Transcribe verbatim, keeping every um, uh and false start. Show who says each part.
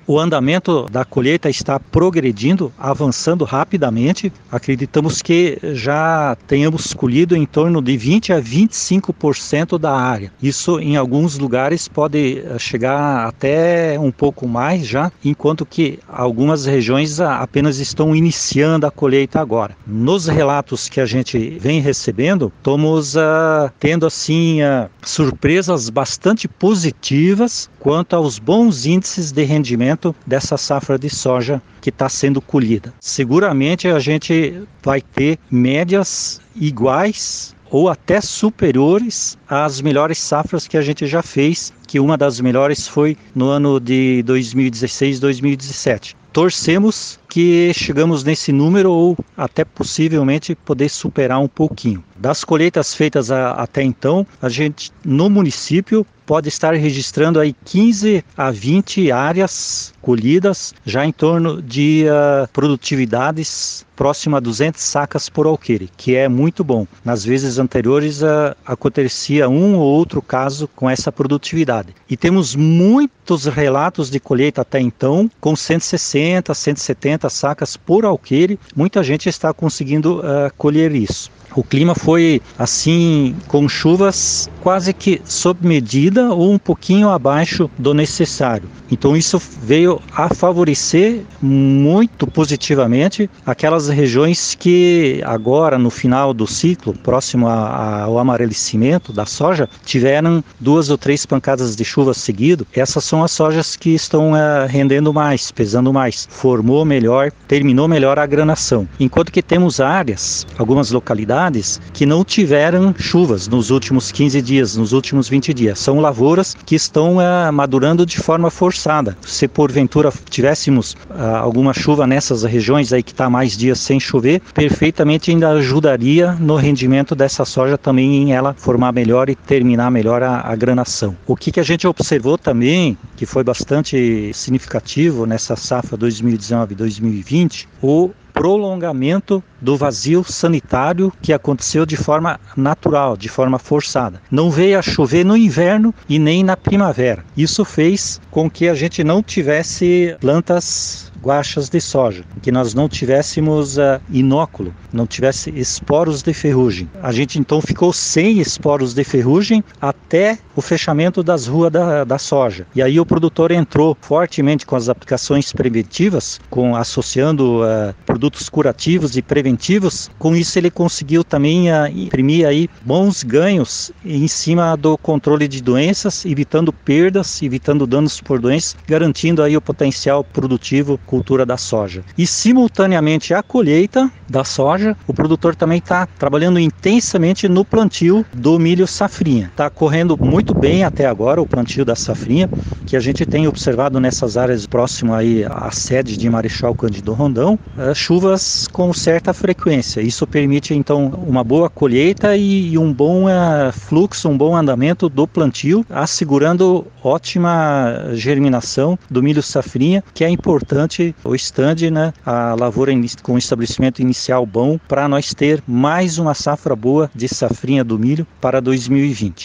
Speaker 1: O andamento da colheita está progredindo, avançando rapidamente. Acreditamos que já tenhamos colhido em torno de vinte a vinte e cinco por cento da área. Isso em alguns lugares pode chegar até um pouco mais já, enquanto que algumas regiões apenas estão iniciando a colheita agora. Nos relatos que a gente vem recebendo, estamos uh, tendo assim uh, surpresas bastante positivas quanto aos bons índices de rendimento dessa safra de soja que está sendo colhida. Seguramente a gente vai ter médias iguais ou até superiores às melhores safras que a gente já fez, que uma das melhores foi no ano de dois mil e dezesseis, dois mil e dezessete. Torcemos que chegamos nesse número ou até possivelmente poder superar um pouquinho. Das colheitas feitas a, até então, a gente no município pode estar registrando aí quinze a vinte áreas colhidas, já em torno de uh, produtividades próxima a duzentas sacas por alqueire, que é muito bom. Nas vezes anteriores uh, acontecia um ou outro caso com essa produtividade. E temos muitos relatos de colheita até então com cento e sessenta, cento e setenta sacas por alqueire. Muita gente está conseguindo uh, colher isso. O clima foi assim, com chuvas quase que sob medida ou um pouquinho abaixo do necessário. Então isso veio a favorecer muito positivamente aquelas regiões que agora no final do ciclo, próximo a, a, ao amarelecimento da soja, tiveram duas ou três pancadas de chuva seguido. Essas são as sojas que estão uh, rendendo mais, pesando mais, formou melhor, terminou melhor a granação. Enquanto que temos áreas, algumas localidades, que não tiveram chuvas nos últimos quinze dias, nos últimos vinte dias. São lavouras que estão uh, madurando de forma forçada. Se porventura tivéssemos uh, alguma chuva nessas regiões aí que está mais dias sem chover, perfeitamente ainda ajudaria no rendimento dessa soja também em ela formar melhor e terminar melhor a, a granação. O que, que a gente observou também, que foi bastante significativo nessa safra dois mil e dezenove dois mil e vinte, o prolongamento do vazio sanitário que aconteceu de forma natural, de forma forçada. Não veio a chover no inverno e nem na primavera. Isso fez com que a gente não tivesse plantas guachas de soja, que nós não tivéssemos uh, inóculo, não tivesse esporos de ferrugem. A gente então ficou sem esporos de ferrugem até o fechamento das ruas da, da soja. E aí o produtor entrou fortemente com as aplicações preventivas, com, associando uh, produtos curativos e preventivos. Com isso ele conseguiu também uh, imprimir aí bons ganhos em cima do controle de doenças, evitando perdas, evitando danos por doenças, garantindo aí o potencial produtivo cultura da soja. E simultaneamente à colheita da soja, o produtor também está trabalhando intensamente no plantio do milho safrinha. Está correndo muito bem até agora o plantio da safrinha, que a gente tem observado nessas áreas próximas aí à sede de Marechal Cândido Rondão, uh, chuvas com certa frequência. Isso permite então uma boa colheita e, e um bom uh, fluxo, um bom andamento do plantio, assegurando ótima germinação do milho safrinha, que é importante o stand, né, a lavoura com estabelecimento inicial bom para nós ter mais uma safra boa de safrinha do milho para dois mil e vinte.